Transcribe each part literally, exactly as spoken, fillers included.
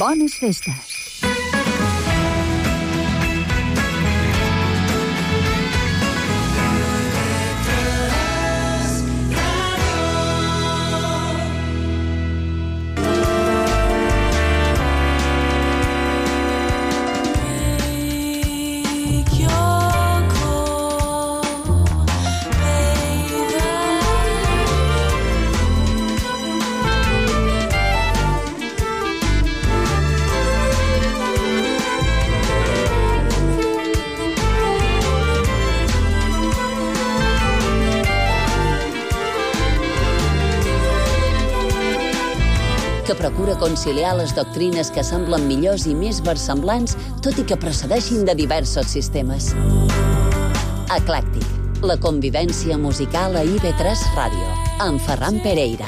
Bones festes! Que procura conciliar les doctrines que semblen millors i més versemblants, tot i que procedeixin de diversos sistemes. Eclèctic, la convivència musical a I V tres Ràdio, amb Ferran Pereira.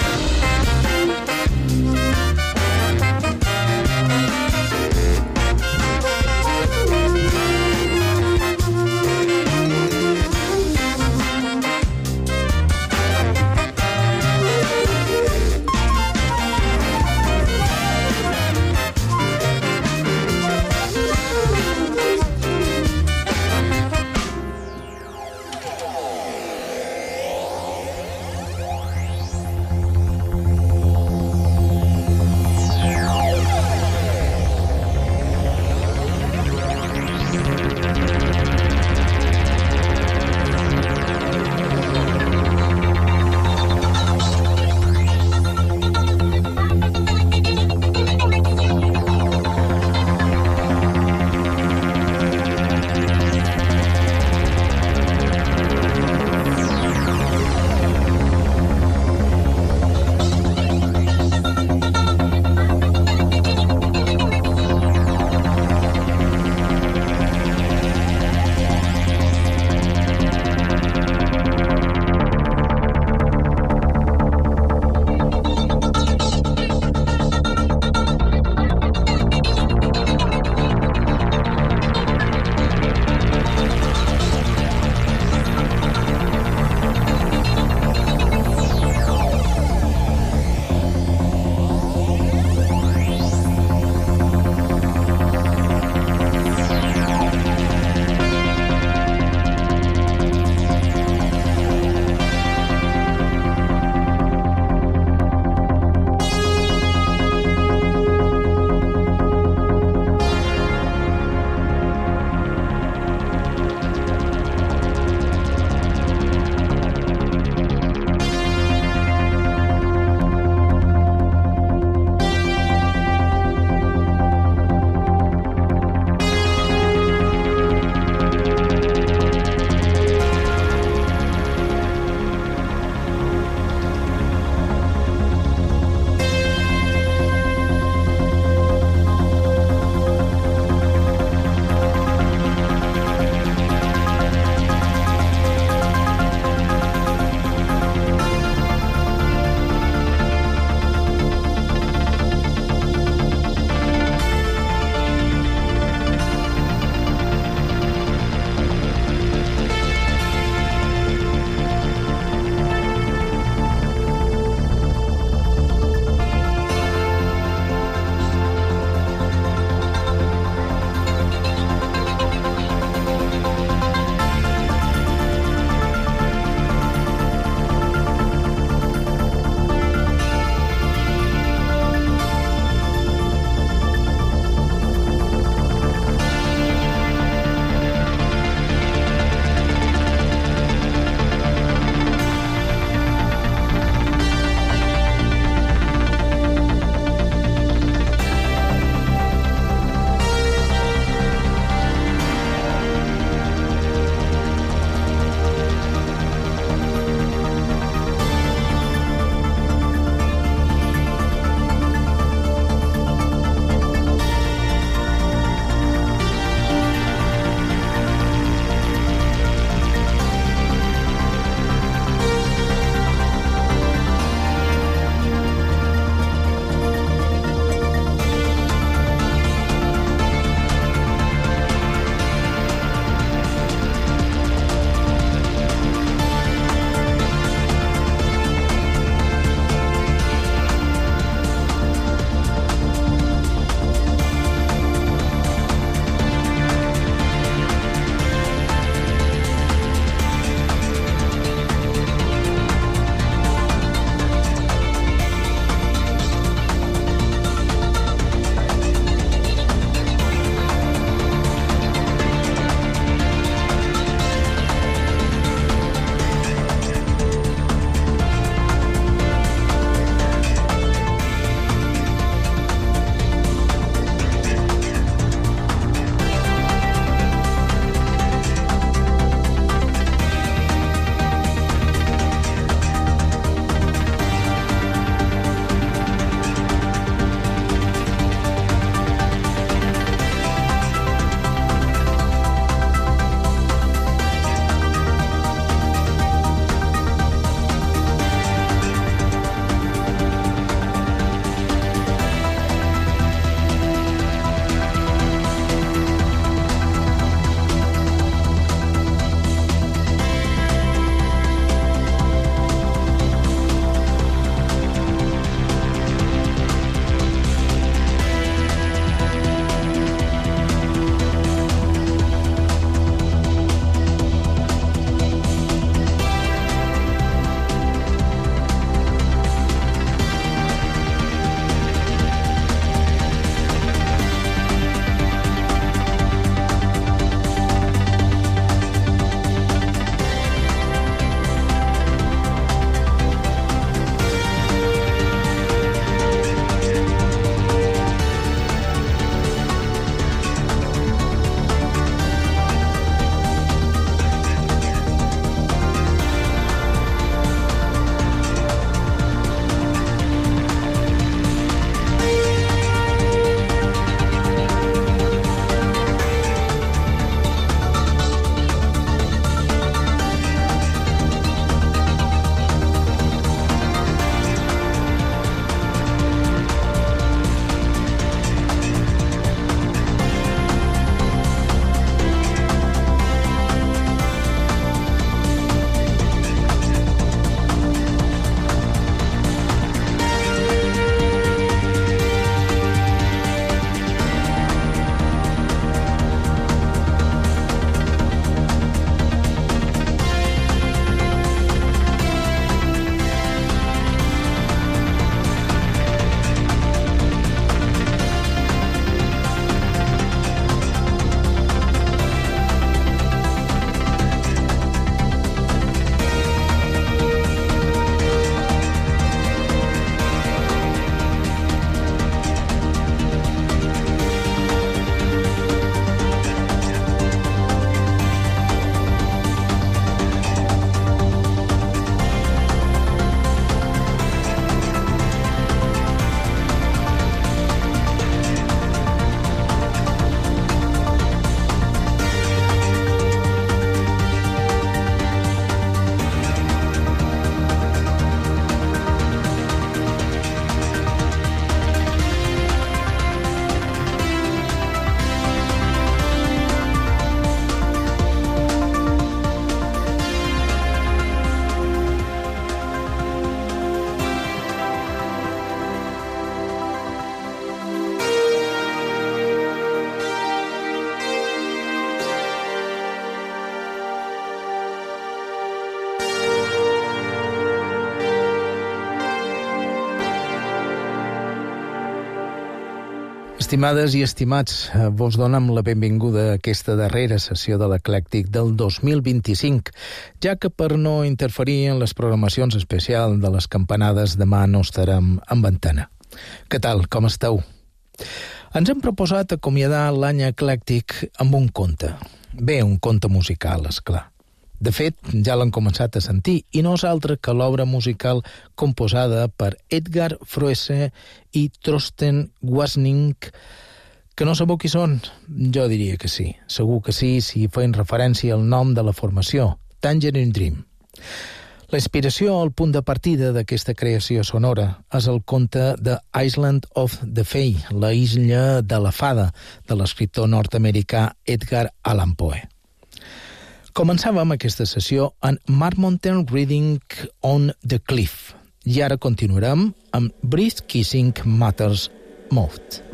Estimades i estimats, vos donem la benvinguda a aquesta darrera sessió de l'Eclèctic del dos mil vint-i-cinc, ja que per no interferir en les programacions especials de les campanades demà no estarem en antena. Què tal, com esteu? Ens hem proposat acomiadar l'any eclèctic amb un conte. Bé, un conte musical, esclar. De fet, ja l'han començat a sentir, i no és altre que l'obra musical composada per Edgar Froese i Thorsten Wasning, que no sabeu qui són? Jo diria que sí. Segur que sí, si feien referència al nom de la formació, Tangerine Dream. La inspiració, el punt de partida d'aquesta creació sonora, és el conte The Island of the Fae, la illa de la fada, de l'escriptor nord-americà Edgar Allan Poe. Començàvem aquesta sessió en Marmontel Reading on the Cliff, i ara continuarem amb Breath Kissing Matters Most.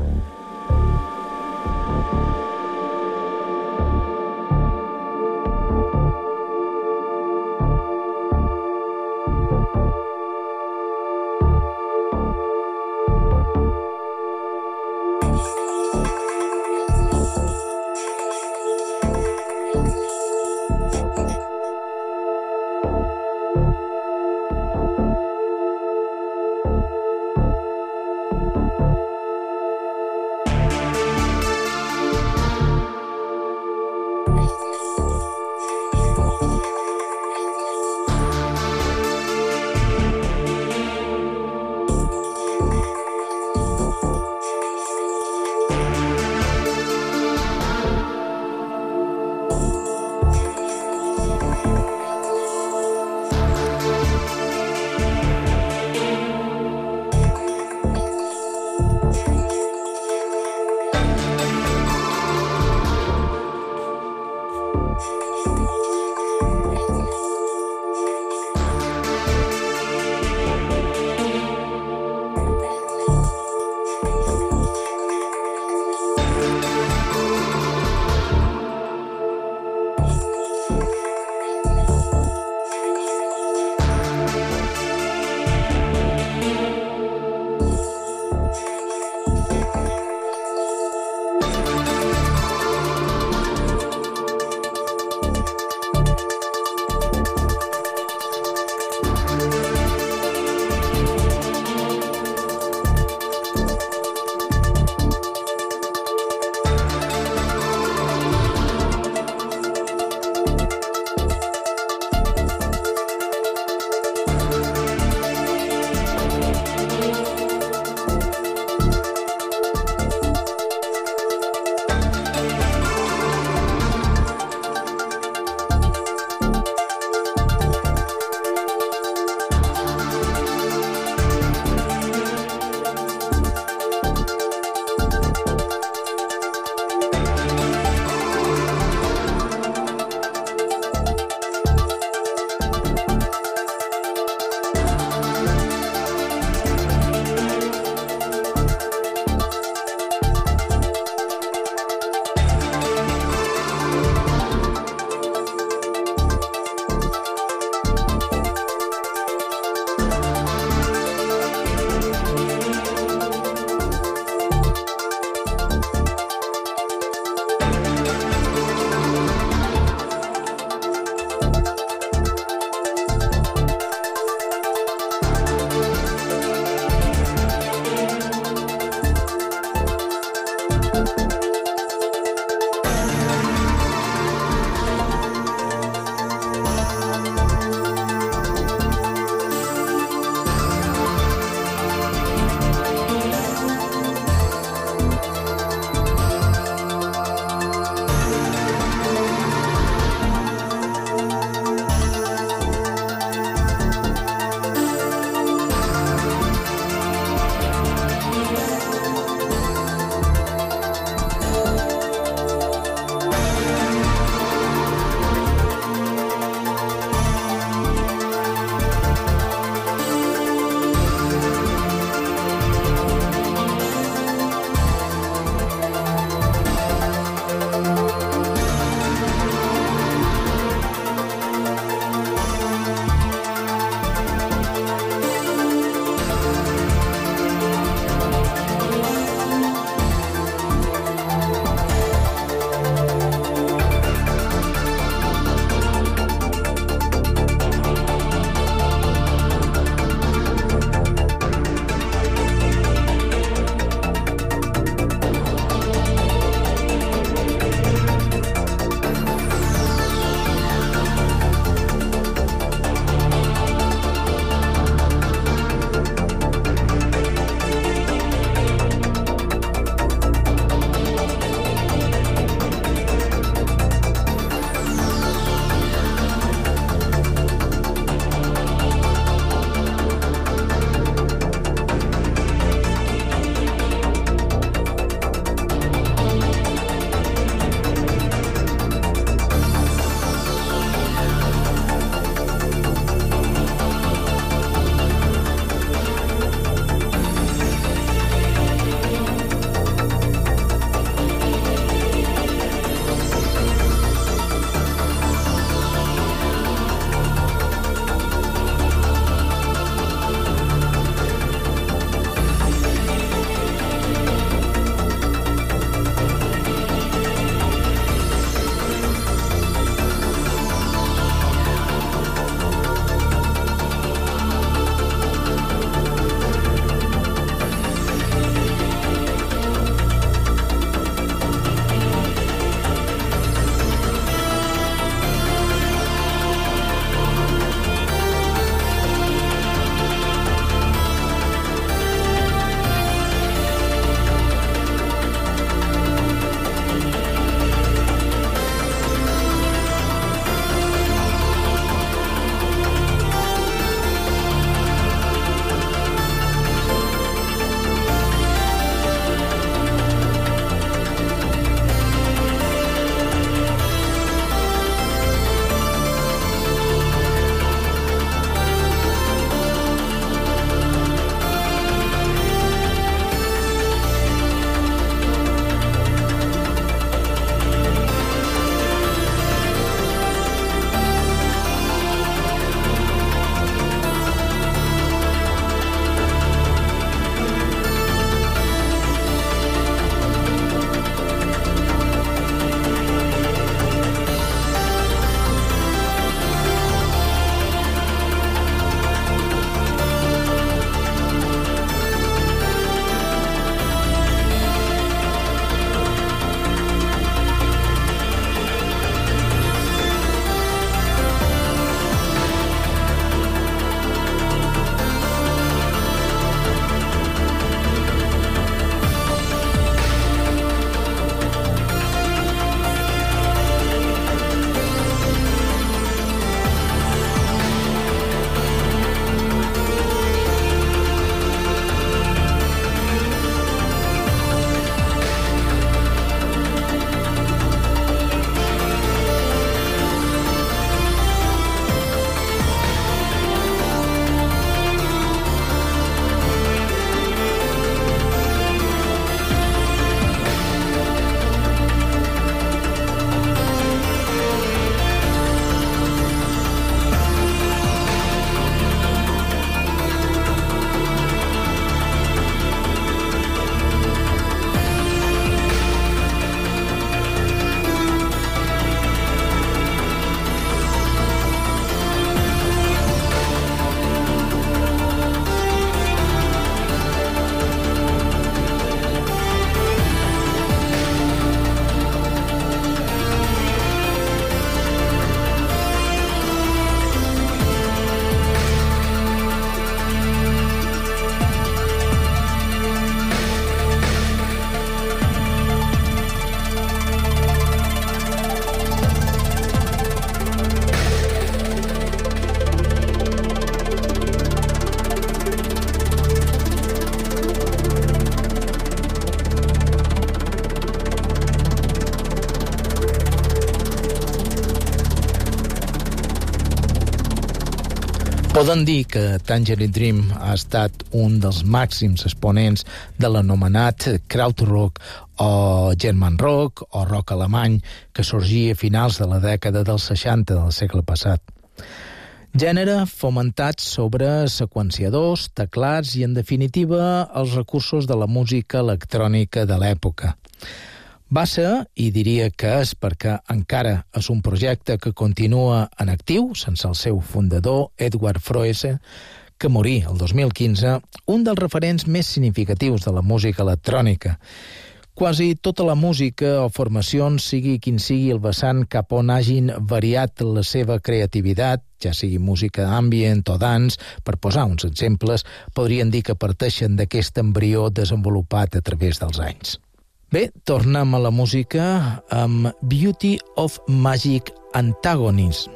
Poden dir que Tangerine Dream ha estat un dels màxims exponents de l'anomenat krautrock o german rock o rock alemany que sorgia a finals de la dècada dels seixanta del segle passat. Gènere fomentat sobre seqüenciadors, teclats i, en definitiva, els recursos de la música electrònica de l'època. Va ser, i diria que és perquè encara és un projecte que continua en actiu, sense el seu fundador, Edward Froese, que morí el dos mil quinze, un dels referents més significatius de la música electrònica. Quasi tota la música o formacions, sigui quin sigui el vessant cap on hagin variat la seva creativitat, ja sigui música ambient o dance, per posar uns exemples, podrien dir que parteixen d'aquest embrió desenvolupat a través dels anys. Bé, tornem a la música amb Beauty of Magic Antagonism.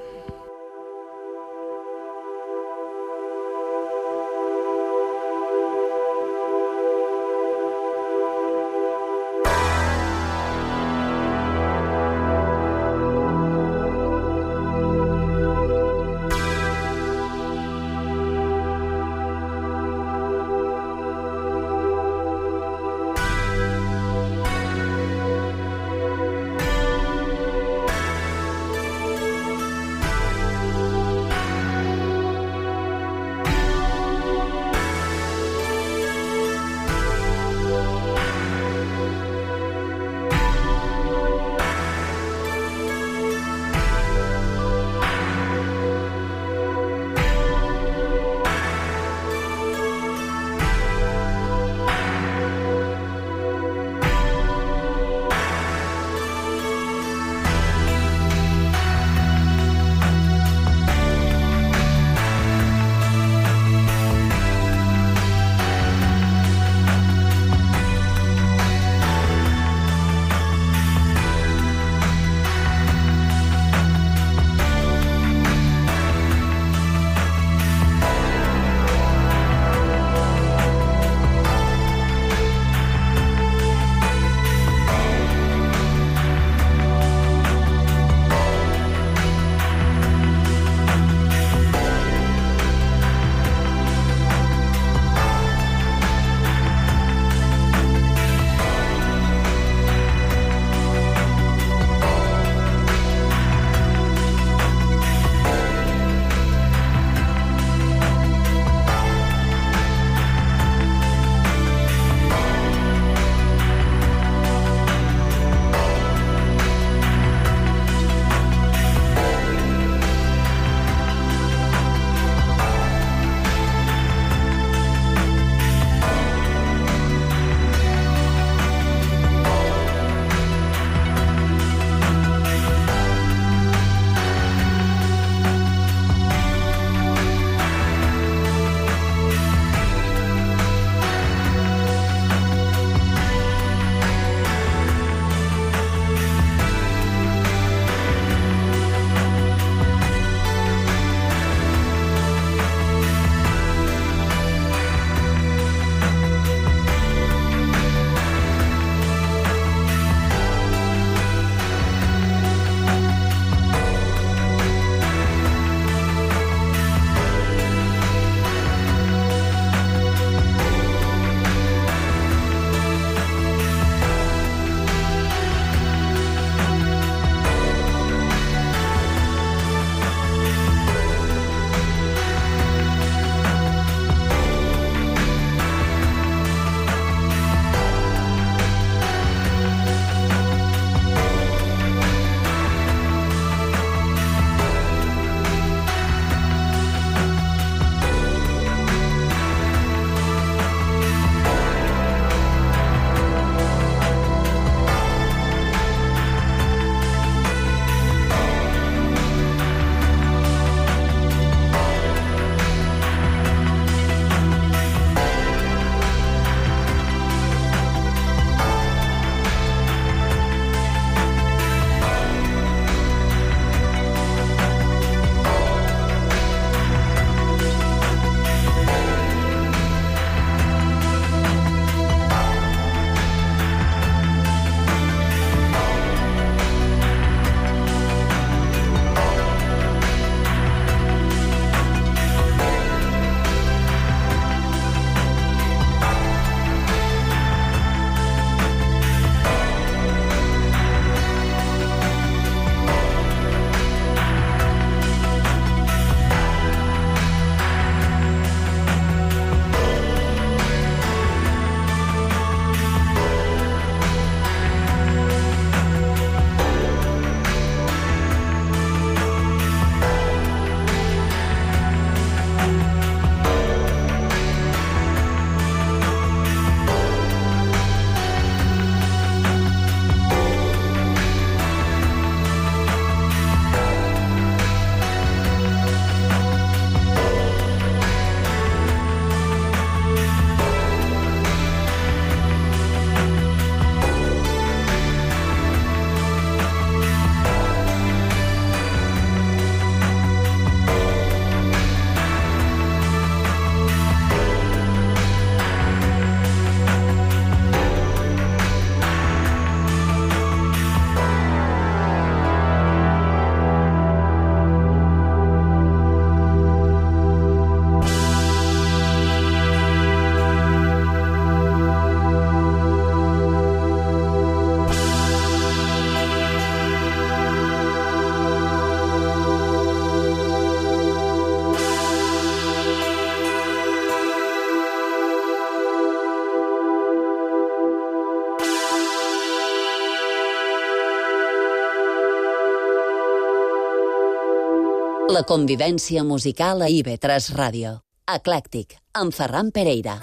La convivència musical a I V tres Ràdio. Eclèctic, amb Ferran Pereira.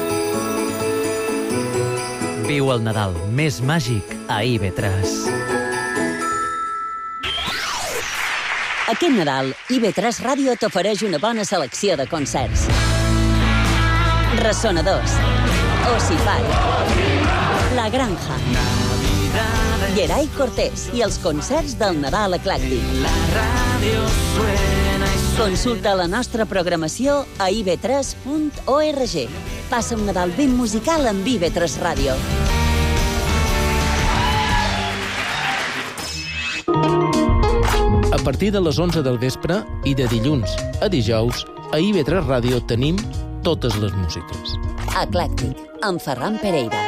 Viu el Nadal més màgic a I V tres. Aquest Nadal, I V tres Ràdio t'ofereix una bona selecció de concerts. Ressonadors, Ossify, La Granja, Geray Cortés i els concerts del Nadal Eclèctic. Consulta la nostra programació a i ve tres punt org. Passa un Nadal ben musical amb I V tres Ràdio. A partir de les onze del vespre i de dilluns a dijous, a I V tres Ràdio tenim totes les músiques. Eclèctic, amb Ferran Pereira.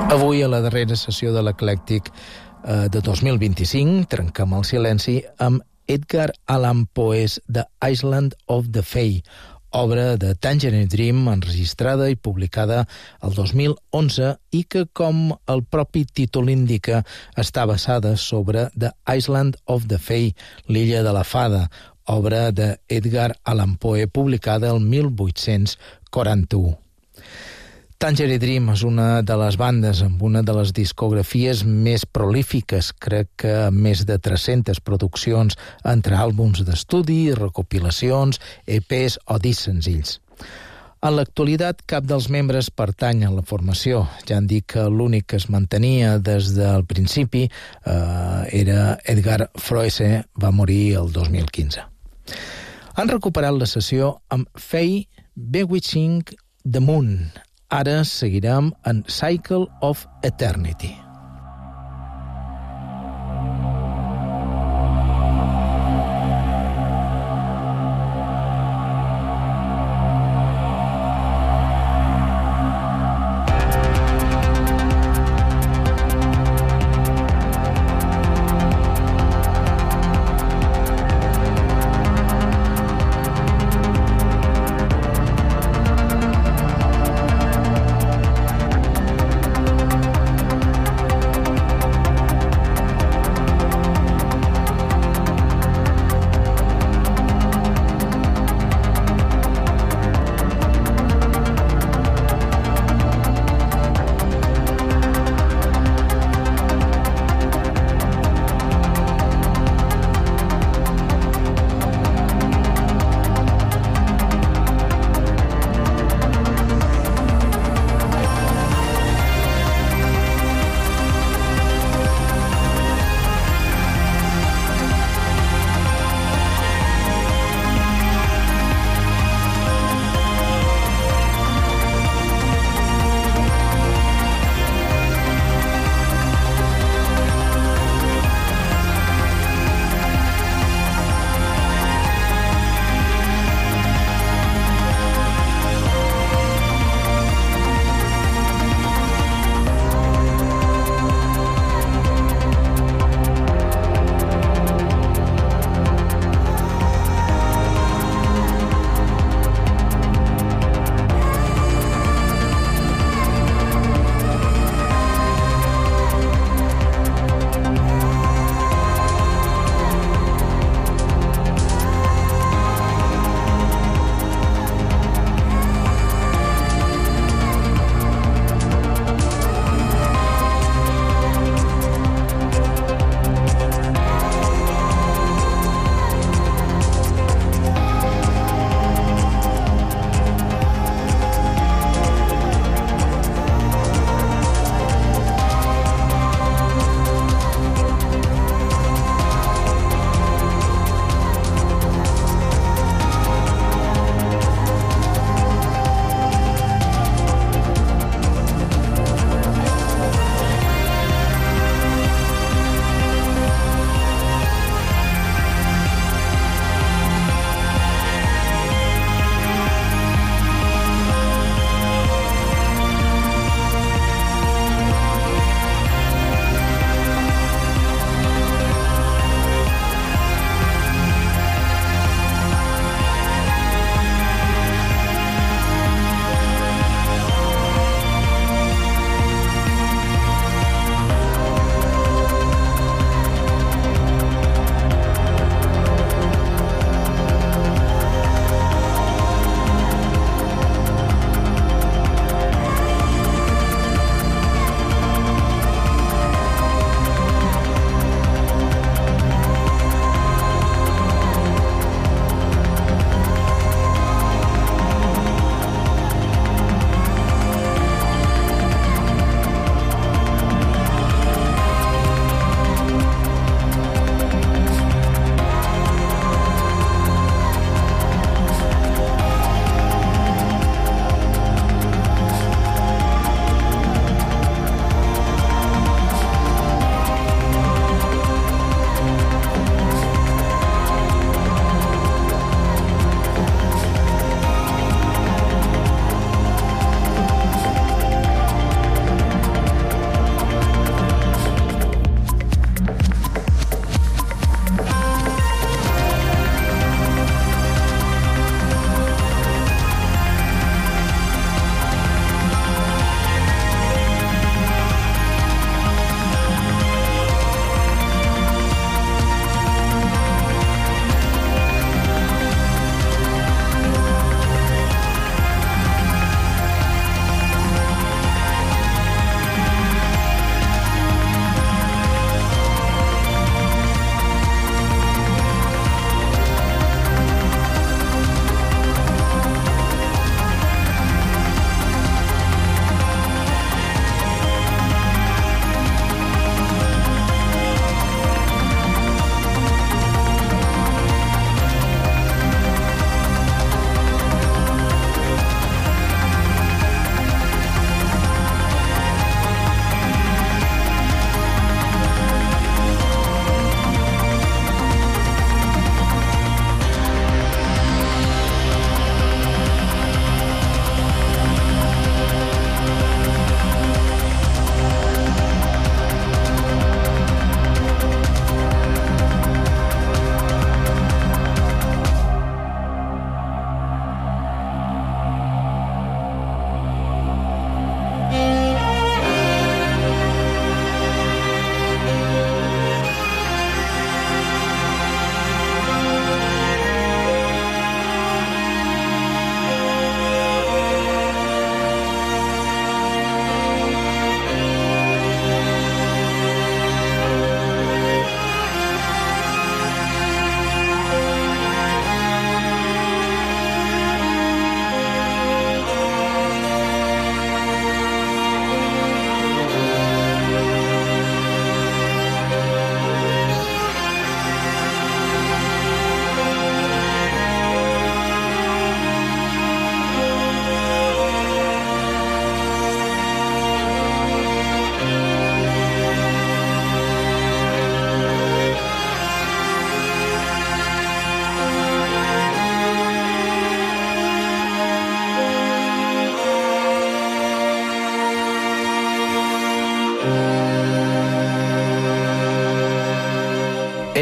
Avui, a la darrera sessió de l'Eclèctic eh, de dos mil vint-i-cinc, trenquem el silenci amb Edgar Allan Poe's The Island of the Fae, obra de Tangerine Dream enregistrada i publicada el dos mil onze i que, com el propi títol indica, està basada sobre The Island of the Fae, l'illa de la fada, obra de Edgar Allan Poe publicada el mil vuit-cents quaranta-u. Tangerine Dream és una de les bandes amb una de les discografies més prolífiques, crec que amb més de tres-centes produccions entre àlbums d'estudi, recopilacions, E Pes o discs senzills. En l'actualitat, cap dels membres pertany a la formació. Ja han dit que l'únic que es mantenia des del principi eh, era Edgar Froese, va morir el dos mil quinze. Han recuperat la sessió amb Fae Bewitching the Moon. Ara seguirem en Cycle of Eternity.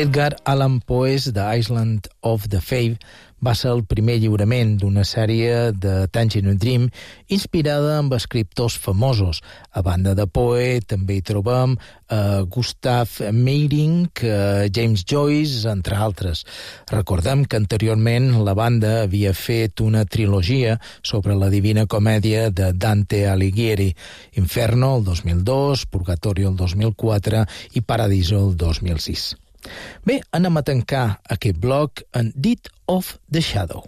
Edgar Allan Poe's The Island of the Fae va ser el primer lliurament d'una sèrie de Tangerine Dream inspirada amb escriptors famosos. A banda de Poe també hi trobem uh, Gustav Meyrink, uh, James Joyce, entre altres. Recordem que anteriorment la banda havia fet una trilogia sobre la Divina Comèdia de Dante Alighieri, Inferno el dos mil dos, Purgatorio el dos mil quatre i Paradiso el dos mil sis. Bé, anem a tancar aquest bloc en Deed of the Shadow.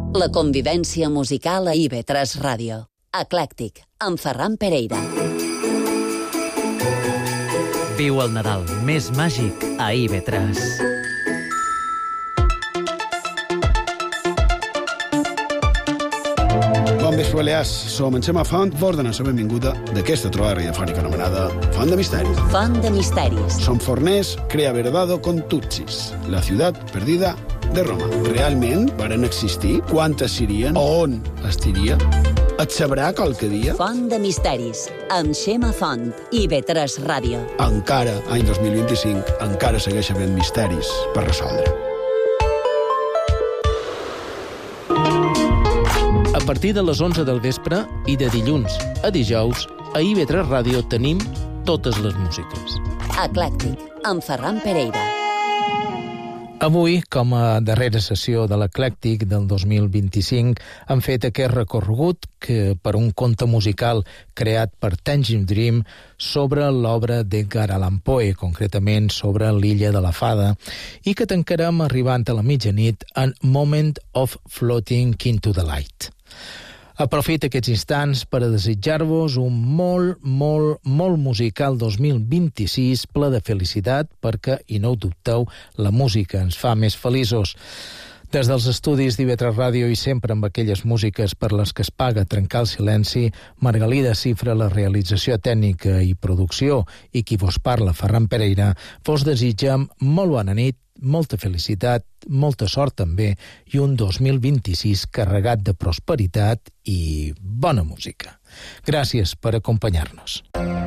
La convivència musical a I V tres Ràdio. Eclèctic, amb Ferran Pereira. Viu el Nadal més màgic a I V tres. Bon vespre, Balears. Som en Xema Font, vos donem la benvinguda d'aquesta trobada radiofònica anomenada Font de Misteris. Font de Misteris. Som forners, crea verdado con Tutsis, la ciutat perdida de Roma. Realment varen existir? Quantes serien? On estiria? Et sabrà qualque dia? Font de Misteris, amb Xema Font, I V tres Ràdio. Encara, any dos mil vint-i-cinc, encara segueix havent misteris per resoldre. A partir de les onze del vespre i de dilluns a dijous, a I V tres Ràdio tenim totes les músiques. Eclèctic, amb Ferran Pereira. Avui, com a darrera sessió de l'Eclèctic del dos mil vint-i-cinc, han fet aquest recorregut que per un conte musical creat per Tangerine Dream sobre l'obra d'Edgar Allan Poe, concretament sobre l'Illa de la Fada, i que tancarem arribant a la mitjanit en Moment of Floating into the Light. Aprofito aquests instants per a desitjar-vos un molt, molt, molt musical dos mil vint-i-sis ple de felicitat perquè, i no ho dubteu, la música ens fa més feliços. Des dels estudis d'I V tres Ràdio i sempre amb aquelles músiques per les que es paga trencar el silenci, Margalida Cifra, la realització tècnica i producció, i qui vos parla, Ferran Pereira, vos desitgem molt bona nit, molta felicitat, molta sort també, i un dos mil vint-i-sis carregat de prosperitat i bona música. Gràcies per acompanyar-nos.